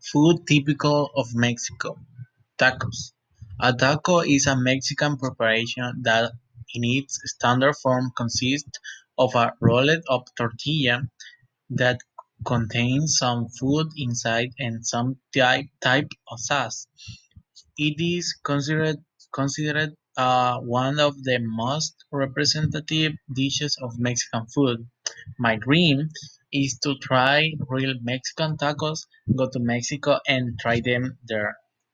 Food typical of Mexico: tacos. A taco is a Mexican preparation that in its standard form consists of a rolled-up tortilla that contains some food inside and some type of sauce. It is considered one of the most representative dishes of Mexican food. My dream is to try real Mexican tacos, go to Mexico and try them there.